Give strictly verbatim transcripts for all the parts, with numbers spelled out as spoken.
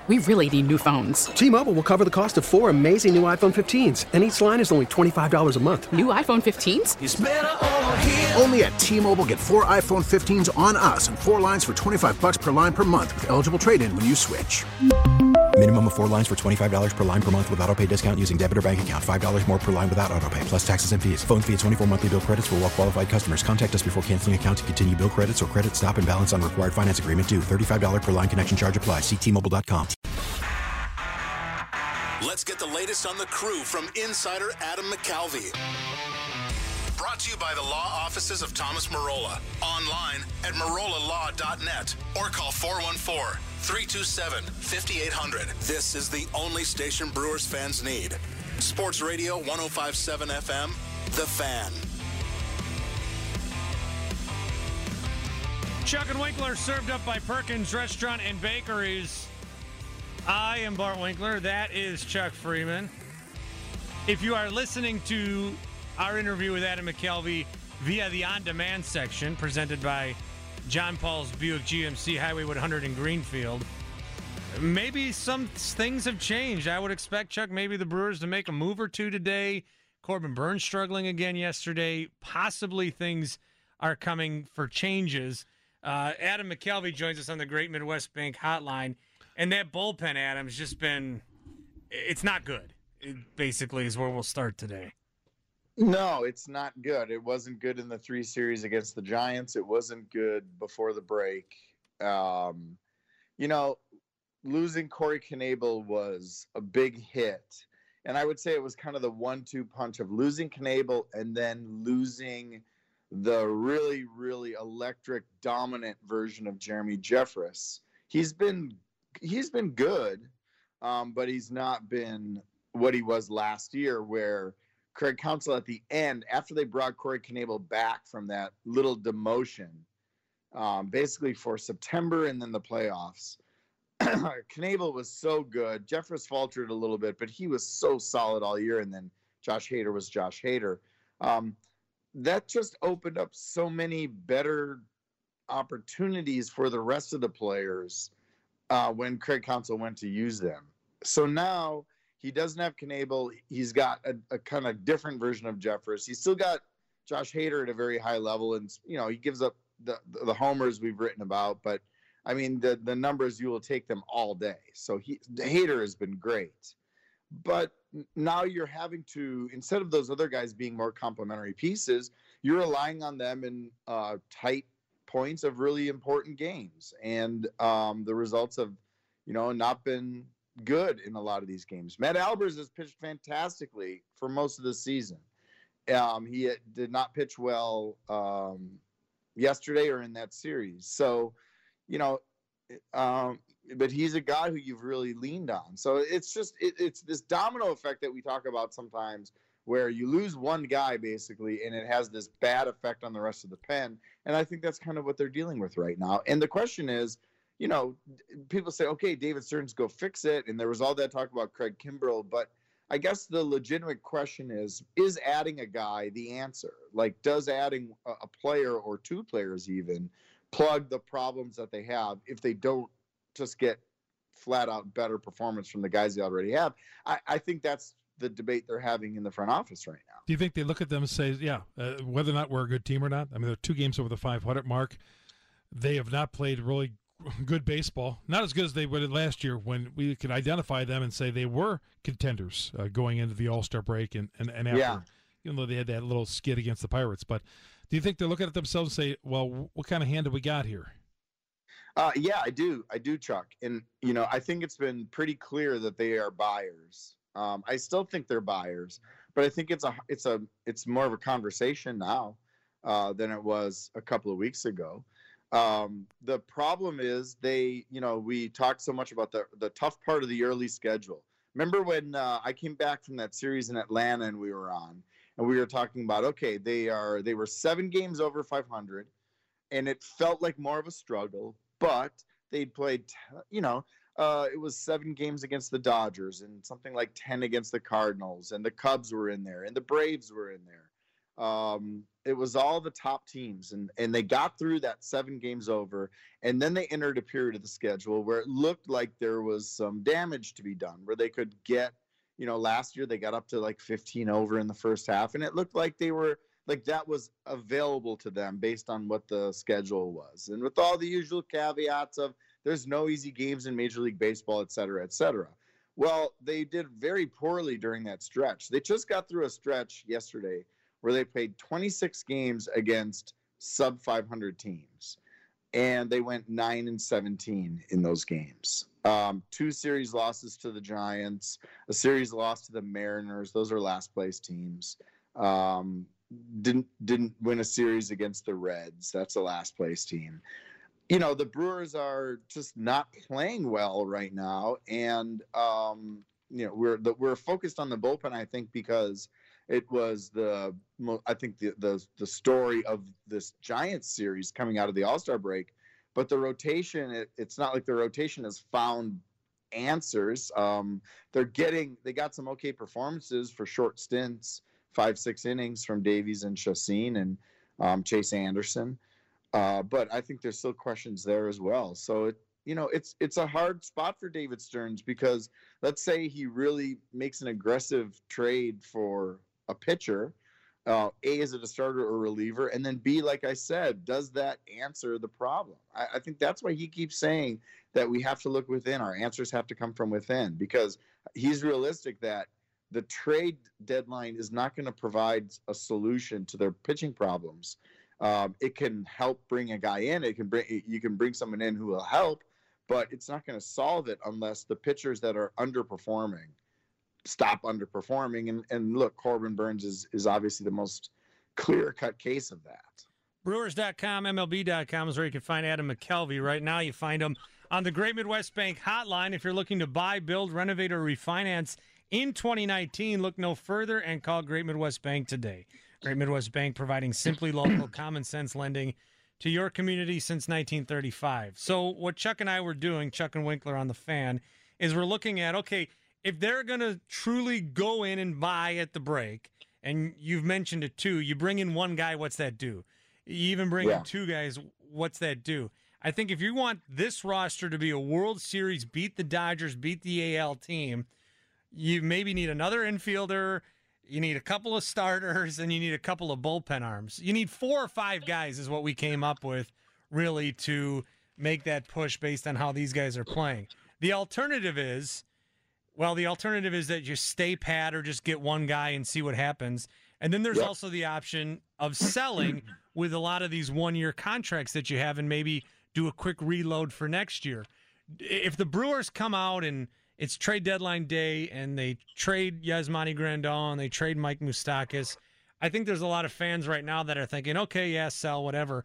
we really need new phones. T-Mobile will cover the cost of four amazing new iPhone fifteens, and each line is only twenty-five dollars a month. New iPhone fifteens? It's better over here. Only at T-Mobile, get four iPhone fifteens on us and four lines for twenty-five dollars per line per month with eligible trade-in when you switch. Minimum of four lines for twenty-five dollars per line per month with autopay discount using debit or bank account. five dollars more per line without autopay, plus taxes and fees. Phone fee at twenty-four monthly bill credits for well-qualified customers. Contact us before canceling account to continue bill credits or credit stop and balance on required finance agreement due. thirty-five dollars per line connection charge applies. See T Mobile dot com. Let's get the latest on the crew from insider Adam McCalvy. Brought to you by the law offices of Thomas Marola. Online at marola law dot net or call four one four, three two seven, five eight zero zero. This is the only station Brewers fans need. Sports Radio one oh five point seven F M, The Fan. Chuck and Winkler served up by Perkins Restaurant and Bakeries. I am Bart Winkler. That is Chuck Freeman. If you are listening to our interview with Adam McCalvy via the on-demand section presented by John Paul's Buick G M C, Highway one hundred in Greenfield, maybe some things have changed. I would expect, Chuck, maybe the Brewers to make a move or two today. Corbin Burns struggling again yesterday. Possibly things are coming for changes. Uh, Adam McCalvy joins us on the Great Midwest Bank Hotline. And that bullpen, Adam, has just been – it's not good, it basically, is where we'll start today. No, it's not good. It wasn't good in the three series against the Giants. It wasn't good before the break. Um, you know, losing Corey Knebel was a big hit. And I would say it was kind of the one two punch of losing Knebel and then losing the really, really electric, dominant version of Jeremy Jeffress. He's been – He's been good, um, but he's not been what he was last year, where Craig Counsell at the end, after they brought Corey Knebel back from that little demotion, um, basically for September and then the playoffs, Knebel was so good. Jeffress faltered a little bit, but he was so solid all year, and then Josh Hader was Josh Hader. Um, that just opened up so many better opportunities for the rest of the players Uh, when Craig Counsell went to use them. So now he doesn't have Knebel. He's got a, a kind of different version of Jeffress. He's still got Josh Hader at a very high level. And, you know, he gives up the, the homers we've written about. But, I mean, the, the numbers, you will take them all day. So he, Hader has been great. But now you're having to, instead of those other guys being more complementary pieces, you're relying on them in uh, tight points of really important games, and um, the results have, you know, not been good in a lot of these games. Matt Albers has pitched fantastically for most of the season. Um, he did not pitch well um, yesterday or in that series. So, you know, um, but he's a guy who you've really leaned on. So it's just it, it's this domino effect that we talk about sometimes, where you lose one guy basically, and it has this bad effect on the rest of the pen. And I think that's kind of what they're dealing with right now. And the question is, you know, people say, okay, David Stearns, go fix it. And there was all that talk about Craig Kimbrell. But I guess the legitimate question is, is adding a guy the answer? Like, does adding a, a player or two players even plug the problems that they have if they don't just get flat out better performance from the guys they already have? I, I think that's the debate they're having in the front office right now. Do you think they look at them and say, yeah, uh, whether or not we're a good team or not? I mean, they're two games over the five hundred mark. They have not played really good baseball, not as good as they would last year when we could identify them and say they were contenders uh, going into the All-Star break and, and, and after, yeah. even though they had that little skid against the Pirates. But do you think they're looking at themselves and say, well, what kind of hand do we got here? Uh, yeah, I do. I do, Chuck. And, you know, I think it's been pretty clear that they are buyers. Um, I still think they're buyers, but I think it's a it's a it's more of a conversation now uh, than it was a couple of weeks ago. Um, the problem is they, you know, we talked so much about the the tough part of the early schedule. Remember when uh, I came back from that series in Atlanta and we were on, and we were talking about, okay, they are they were seven games over five hundred, and it felt like more of a struggle, but they'd played, you know. Uh, it was seven games against the Dodgers and something like ten against the Cardinals, and the Cubs were in there, and the Braves were in there. Um, it was all the top teams, and, and they got through that seven games over, and then they entered a period of the schedule where it looked like there was some damage to be done, where they could get, you know, last year they got up to like fifteen over in the first half, and it looked like they were like that was available to them based on what the schedule was. And with all the usual caveats of there's no easy games in Major League Baseball, et cetera, et cetera. Well, they did very poorly during that stretch. They just got through a stretch yesterday where they played twenty-six games against sub five hundred teams, and they went nine and seventeen in those games. Um, two series losses to the Giants, a series loss to the Mariners. Those are last place teams. Um, didn't didn't win a series against the Reds. That's a last place team. You know, the Brewers are just not playing well right now, and um, you know we're the, we're focused on the bullpen, I think, because it was the I think the the the story of this Giants series coming out of the All-Star break. But the rotation, it, it's not like the rotation has found answers. Um, they're getting they got some okay performances for short stints, five six innings from Davies and Chacin and um, Chase Anderson. Uh, but I think there's still questions there as well. So it, you know, it's it's a hard spot for David Stearns, because let's say he really makes an aggressive trade for a pitcher. Uh, A, is it a starter or reliever? And then B, like I said, does that answer the problem? I, I think that's why he keeps saying that we have to look within. Our answers have to come from within, because he's realistic that the trade deadline is not going to provide a solution to their pitching problems. Um, it can help bring a guy in. It can bring you can bring someone in who will help, but it's not going to solve it unless the pitchers that are underperforming stop underperforming. And, and look, Corbin Burns is, is obviously the most clear-cut case of that. Brewers dot com, M L B dot com is where you can find Adam McKelvey. Right now you find him on the Great Midwest Bank hotline. If you're looking to buy, build, renovate, or refinance in twenty nineteen, look no further and call Great Midwest Bank today. Great Midwest Bank, providing simply local, common-sense lending to your community since nineteen thirty-five. So what Chuck and I were doing, Chuck and Winkler on the Fan, is we're looking at, okay, if they're going to truly go in and buy at the break, and you've mentioned it too, you bring in one guy, what's that do? You even bring Yeah. in two guys, what's that do? I think if you want this roster to be a World Series, beat the Dodgers, beat the A L team, you maybe need another infielder, you need a couple of starters, and you need a couple of bullpen arms. You need four or five guys is what we came up with, really, to make that push based on how these guys are playing. The alternative is, well, the alternative is that you stay pat or just get one guy and see what happens. And then there's Yep. also the option of selling with a lot of these one-year contracts that you have and maybe do a quick reload for next year. If the Brewers come out and it's trade deadline day and they trade Yasmani Grandal and they trade Mike Moustakas, I think there's a lot of fans right now that are thinking, okay, yeah, sell, whatever.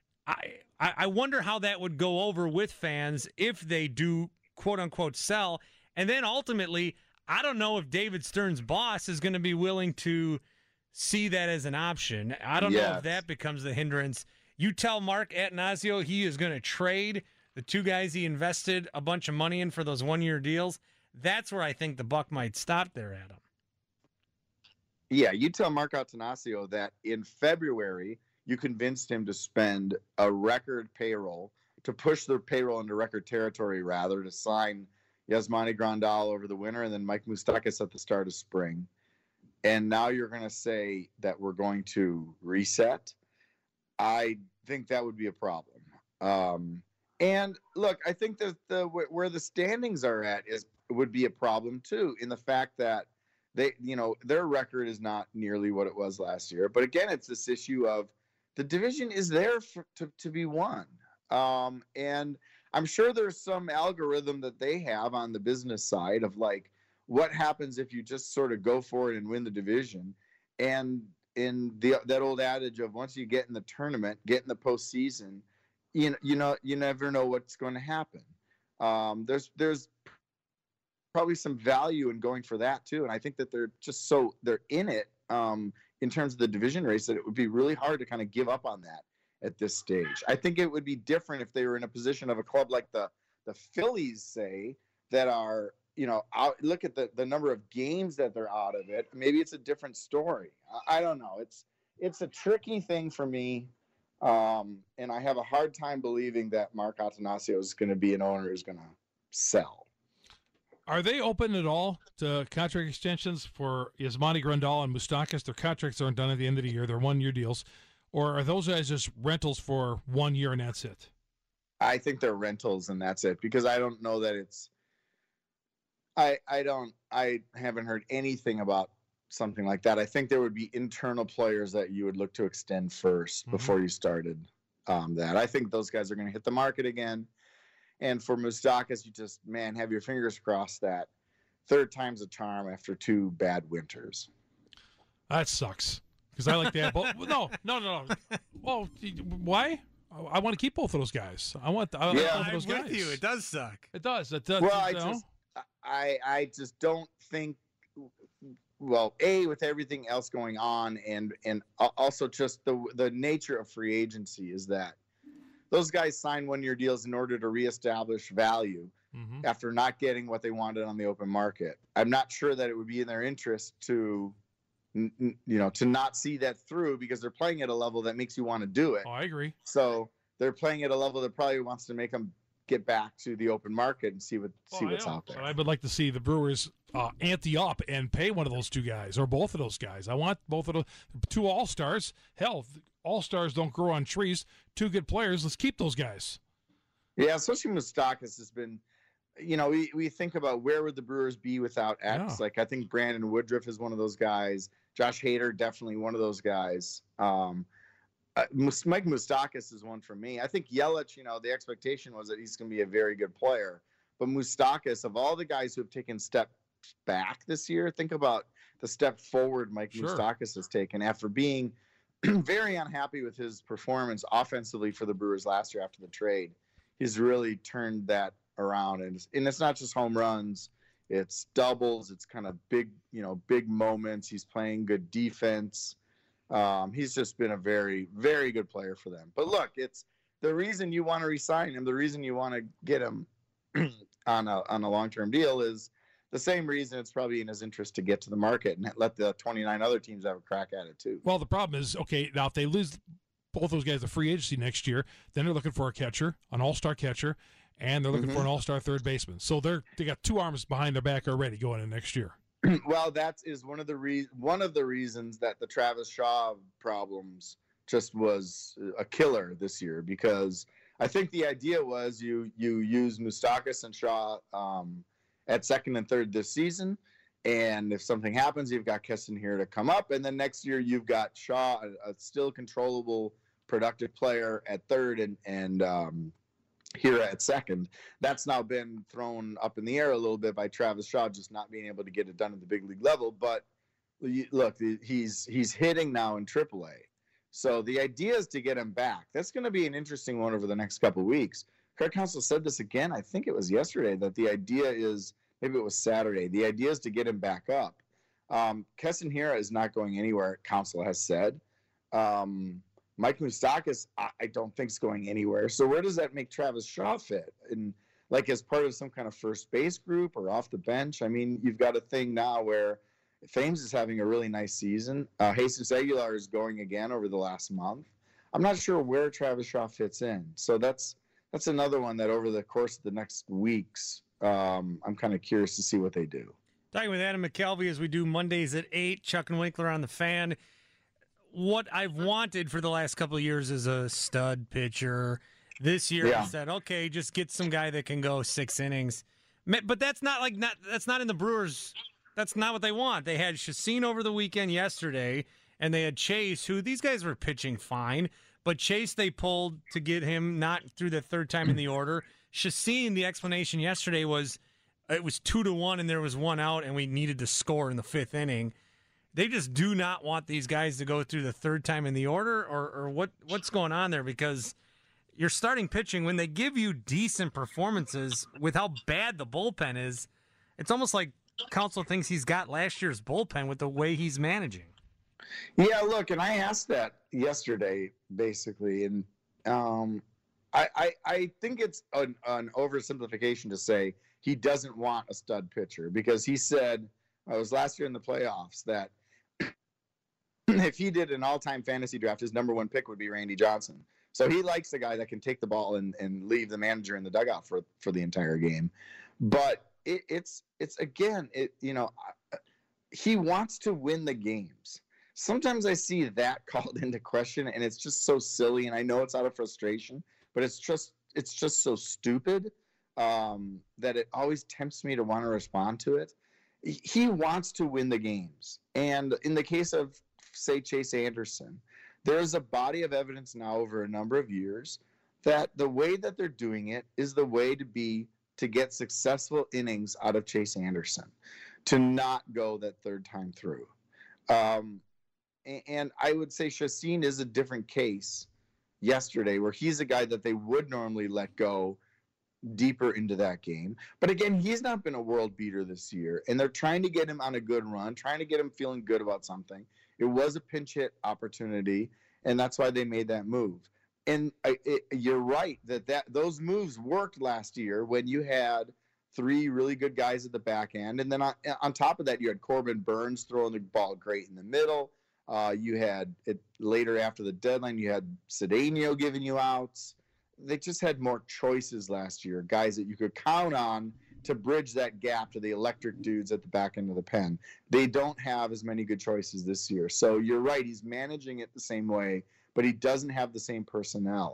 I, I I wonder how that would go over with fans if they do, quote-unquote, sell. And then ultimately, I don't know if David Stearns' boss is going to be willing to see that as an option. I don't know Yes. if that becomes the hindrance. You tell Mark Attanasio he is going to trade the two guys he invested a bunch of money in for those one-year deals. That's where I think the buck might stop there, Adam. Yeah, you tell Mark Attanasio that in February you convinced him to spend a record payroll, to push their payroll into record territory, rather, to sign Yasmani Grandal over the winter and then Mike Moustakas at the start of spring. And now you're going to say that we're going to reset. I think that would be a problem. Um, and look, I think that the where the standings are at is would be a problem too, in the fact that they, you know, their record is not nearly what it was last year. But again, it's this issue of the division is there for, to to be won. Um, and I'm sure there's some algorithm that they have on the business side of like, what happens if you just sort of go for it and win the division? And in the that old adage of once you get in the tournament, get in the postseason, you know, you know, you never know what's going to happen. Um, there's there's probably some value in going for that too, and I think that they're just so they're in it um, in terms of the division race that it would be really hard to kind of give up on that at this stage. I think it would be different if they were in a position of a club like the the Phillies, say, that are, you know, out, look at the, the number of games that they're out of it. Maybe it's a different story. I, I don't know. It's it's a tricky thing for me. Um, and I have a hard time believing that Mark Attanasio is going to be an owner who's going to sell. Are they open at all to contract extensions for Yasmani Grandal and Moustakas? Their contracts aren't done at the end of the year. They're one-year deals. Or are those guys just rentals for one year and that's it? I think they're rentals and that's it, because I don't know that it's I I don't I haven't heard anything about something like that. I think there would be internal players that you would look to extend first mm-hmm. before you started um, that. I think those guys are going to hit the market again. And for Moustakas, you just, man, have your fingers crossed that third time's a charm after two bad winters. That sucks. Because I like that. But no, no, no, no. Well, why? I want to keep both of those guys. I want. I like yeah, both of those I'm guys. with you. It does suck. It does. It does. Well, I you know? just, I, I just don't think. Well, a with everything else going on, and and also just the the nature of free agency is that those guys sign one-year deals in order to reestablish value mm-hmm. after not getting what they wanted on the open market. I'm not sure that it would be in their interest to, you know, to not see that through, because they're playing at a level that makes you want to do it. Oh, I agree. So they're playing at a level that probably wants to make them get back to the open market and see what well, see what's out there. But I would like to see the Brewers uh, ante up and pay one of those two guys or both of those guys. I want both of those two all-stars. Hell, all-stars don't grow on trees. Two good players. Let's keep those guys. Yeah, especially Moustakas has been, you know, we, we think about where would the Brewers be without X. Yeah. Like, I think Brandon Woodruff is one of those guys. Josh Hader, definitely one of those guys. Um, uh, Mike Moustakas is one for me. I think Yelich, you know, the expectation was that he's going to be a very good player. But Moustakas, of all the guys who have taken steps back this year, think about the step forward Mike sure. Moustakas has taken after being very unhappy with his performance offensively for the Brewers last year after the trade. He's really turned that around, and it's, and it's not just home runs, it's doubles, it's kind of big, you know, big moments. He's playing good defense. Um, he's just been a very, very good player for them. But look, it's the reason you want to re-sign him, the reason you want to get him on a on a long-term deal is the same reason it's probably in his interest to get to the market and let the twenty-nine other teams have a crack at it too. Well, the problem is, okay, now if they lose both those guys to free agency next year, then they're looking for a catcher, an all-star catcher, and they're looking mm-hmm. for an all-star third baseman. So they're they got two arms behind their back already going in next year. Well, that is one of the re- one of the reasons that the Travis Shaw problems just was a killer this year, because I think the idea was you you use Moustakas and Shaw um, at second and third this season, and if something happens, you've got Keston here to come up, and then next year you've got Shaw, a, a still controllable, productive player at third, and and um, here at second. That's now been thrown up in the air a little bit by Travis Shaw just not being able to get it done at the big league level. But look, he's he's hitting now in triple A. So the idea is to get him back. That's going to be an interesting one over the next couple of weeks. Craig Counsell said this again, I think it was yesterday, that the idea is, maybe it was Saturday, the idea is to get him back up. Um, Keston Hiura is not going anywhere, Counsell has said. Um, Mike Moustakas, I, I don't think is going anywhere. So where does that make Travis Shaw fit? And like as part of some kind of first base group or off the bench? I mean, you've got a thing now where Thames is having a really nice season. Uh, Jesus Aguilar is going again over the last month. I'm not sure where Travis Shaw fits in. So that's that's another one that over the course of the next weeks, um, I'm kind of curious to see what they do. Talking with Adam McCalvy as we do Mondays at eight, Chuck and Winkler on the Fan. What I've wanted for the last couple of years is a stud pitcher. This year, yeah. I said, okay, just get some guy that can go six innings. But that's not like not that's not in the Brewers. That's not what they want. They had Chacin over the weekend yesterday, and they had Chase, who these guys were pitching fine. But Chase they pulled to get him not through the third time in the order. Chacin, the explanation yesterday was it was two to one, and there was one out, and we needed to score in the fifth inning. They just do not want these guys to go through the third time in the order, or, or what? what's going on there? Because you're starting pitching, when they give you decent performances with how bad the bullpen is, it's almost like Counsell thinks he's got last year's bullpen with the way he's managing. Yeah, look, and I asked that yesterday, basically, and um, I, I I think it's an, an oversimplification to say he doesn't want a stud pitcher, because he said, it was last year in the playoffs, that if he did an all-time fantasy draft, his number one pick would be Randy Johnson. So he likes a guy that can take the ball and, and leave the manager in the dugout for, for the entire game. But it, it's it's again, it you know, he wants to win the games. Sometimes I see that called into question, and it's just so silly. And I know it's out of frustration, but it's just it's just so stupid um, that it always tempts me to want to respond to it. He wants to win the games, and in the case of, say, Chase Anderson, there's a body of evidence now over a number of years that the way that they're doing it is the way to be to get successful innings out of Chase Anderson, to not go that third time through. Um, and I would say Chacín is a different case yesterday, where he's a guy that they would normally let go deeper into that game. But again, he's not been a world beater this year, and they're trying to get him on a good run, trying to get him feeling good about something. It was a pinch hit opportunity, and that's why they made that move. And I, it, you're right that, that those moves worked last year when you had three really good guys at the back end. And then on, on top of that, you had Corbin Burns throwing the ball great in the middle. Uh, you had it later after the deadline, you had Cedeno giving you outs. They just had more choices last year, guys that you could count on to bridge that gap to the electric dudes at the back end of the pen. They don't have as many good choices this year. So you're right, he's managing it the same way, but he doesn't have the same personnel.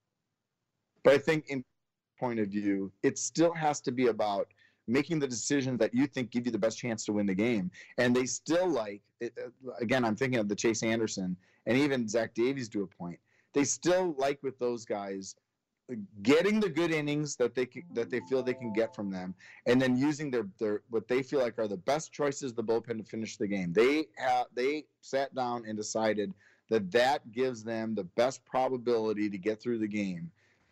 But I think in point of view, it still has to be about making the decisions that you think give you the best chance to win the game. And they still like, it, again, I'm thinking of the Chase Anderson and even Zach Davies to a point. They still like with those guys getting the good innings that they can, that they feel they can get from them, and then using their, their what they feel like are the best choices of the bullpen to finish the game. They have, they sat down and decided that that gives them the best probability to get through the game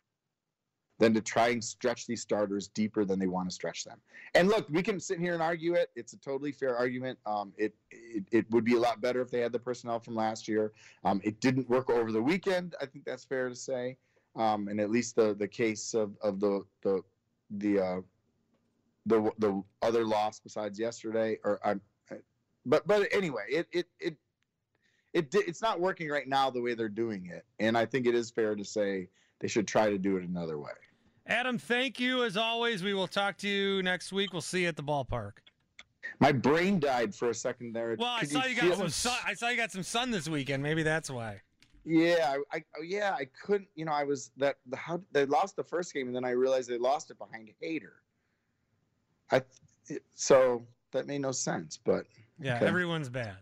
than to try and stretch these starters deeper than they want to stretch them. And look, we can sit here and argue it. It's a totally fair argument. Um, it, it it would be a lot better if they had the personnel from last year. Um, it didn't work over the weekend. I think that's fair to say. Um, and at least the, the case of, of the the the uh, the the other loss besides yesterday, or I'm, but but anyway, it it it it it's not working right now the way they're doing it, and I think it is fair to say they should try to do it another way. Adam, thank you as always. We will talk to you next week. We'll see you at the ballpark. My brain died for a second there. Well, I Could saw you you got some sun. I saw you got some sun this weekend. Maybe that's why. Yeah, I, I yeah I couldn't. You know, I was that the how they lost the first game, and then I realized they lost it behind Hader. I so that made no sense, but yeah, okay. Everyone's bad.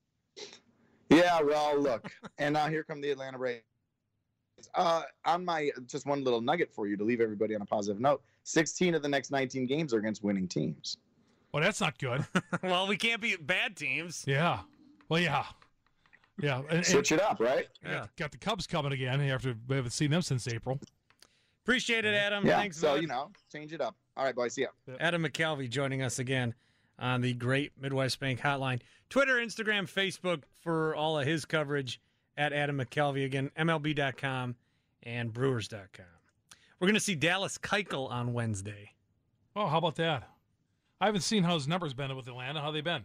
Yeah, well, look, and now here come the Atlanta Braves. Uh, on my just one little nugget for you to leave everybody on a positive note. sixteen of the next nineteen games are against winning teams. Well, that's not good. Well, we can't beat bad teams. Yeah. Well, yeah. Yeah. And, Switch and, it up, right? Yeah. Got, got the Cubs coming again after we haven't seen them since April. Appreciate it, Adam. Yeah. Thanks, so, bud. you know, change it up. All right, boys. See ya. Yep. Adam McCalvy joining us again on the Great Midwest Bank Hotline. Twitter, Instagram, Facebook for all of his coverage at Adam McCalvy. Again, M L B dot com and Brewers dot com. We're going to see Dallas Keuchel on Wednesday. Oh, how about that? I haven't seen how his numbers been with Atlanta. How they been?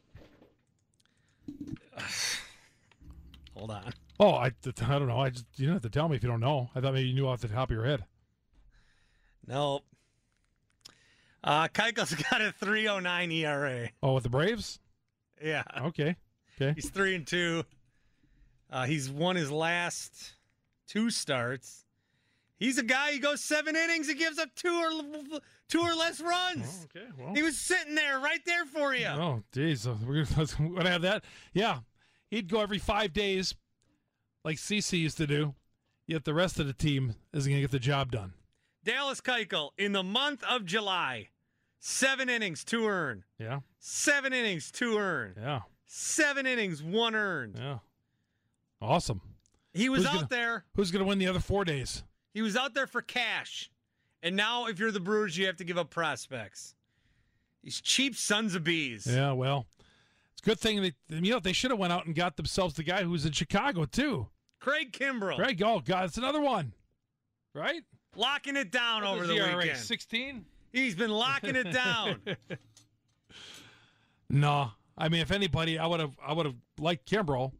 Hold on. Oh, I, I don't know. I just you don't have to tell me if you don't know. I thought maybe you knew off the top of your head. Nope. Uh, Keuchel's got a three oh nine E R A. Oh, with the Braves? Yeah. Okay. Okay. He's three and two. Uh, he's won his last two starts. He's a guy. He goes seven innings. He gives up two or two or less runs. Oh, okay. Well. He was sitting there, right there for you. Oh, geez. We're going to have that. Yeah. He'd go every five days like CeCe used to do, yet the rest of the team isn't going to get the job done. Dallas Keuchel, in the month of July, seven innings, two earned. Yeah. Seven innings, two earned. Yeah. Seven innings, one earned. Yeah. Awesome. He was Who's out gonna, there. Who's going to win the other four days? He was out there for cash. And now, if you're the Brewers, you have to give up prospects. These cheap sons of bees. Yeah, well, it's a good thing that, you know, they should have went out and got themselves the guy who was in Chicago, too. Craig Kimbrell. Craig, oh, God, it's another one. Right? Locking it down over the weekend. sixteen? He's been locking it down. No. I mean, if anybody, I would have I would have liked Kimbrell.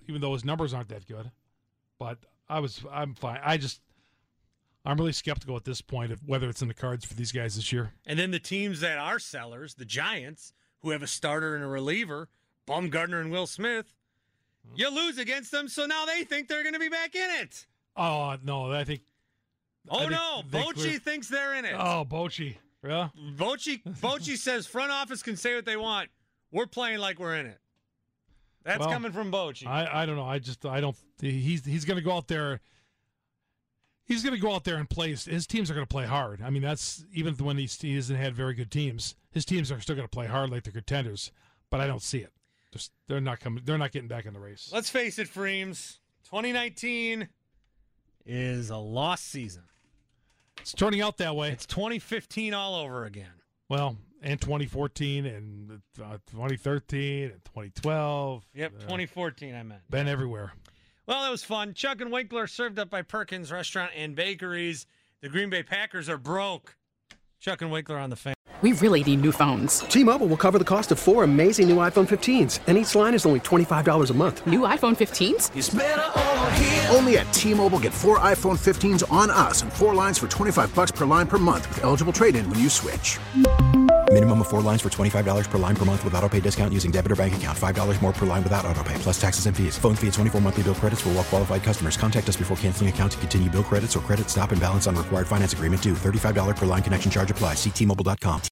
even though his numbers aren't that good. But I was, I'm fine. I just, I'm really skeptical at this point of whether it's in the cards for these guys this year. And then the teams that are sellers, the Giants, who have a starter and a reliever, Bumgarner and Will Smith, you lose against them, so now they think they're going to be back in it. Oh, no, I think. Oh, I think no, they Bochy clear- thinks they're in it. Oh, Bochy. Yeah. Bochy, Bochy says front office can say what they want. We're playing like we're in it. That's Well, coming from Bochy. I, I don't know. I just, I don't, he's, he's going to go out there. He's going to go out there and play. His teams are going to play hard. I mean, that's even when he's, he hasn't had very good teams. His teams are still going to play hard like they're contenders. But I don't see it. Just, they're not coming. They're not getting back in the race. Let's face it, Freems. twenty nineteen is a lost season. It's turning out that way. It's twenty fifteen all over again. Well, and twenty fourteen and uh, twenty thirteen and twenty twelve. Yep, uh, twenty fourteen I meant. Been everywhere. Well, that was fun. Chuck and Winkler served up by Perkins Restaurant and Bakeries. The Green Bay Packers are broke. Chuck and Winkler on the fan. We really need new phones. T-Mobile will cover the cost of four amazing new iPhone fifteens, and each line is only twenty-five dollars a month. New iPhone fifteens? Only at T-Mobile, get four iPhone fifteens on us and four lines for twenty-five bucks per line per month with eligible trade-in when you switch. Minimum of four lines for twenty-five dollars per line per month with autopay discount using debit or bank account. five dollars more per line without autopay, plus taxes and fees. Phone fee at twenty-four monthly bill credits for well-qualified customers. Contact us before canceling account to continue bill credits or credit stop and balance on required finance agreement due. thirty-five dollars per line connection charge applies. See T Mobile dot com.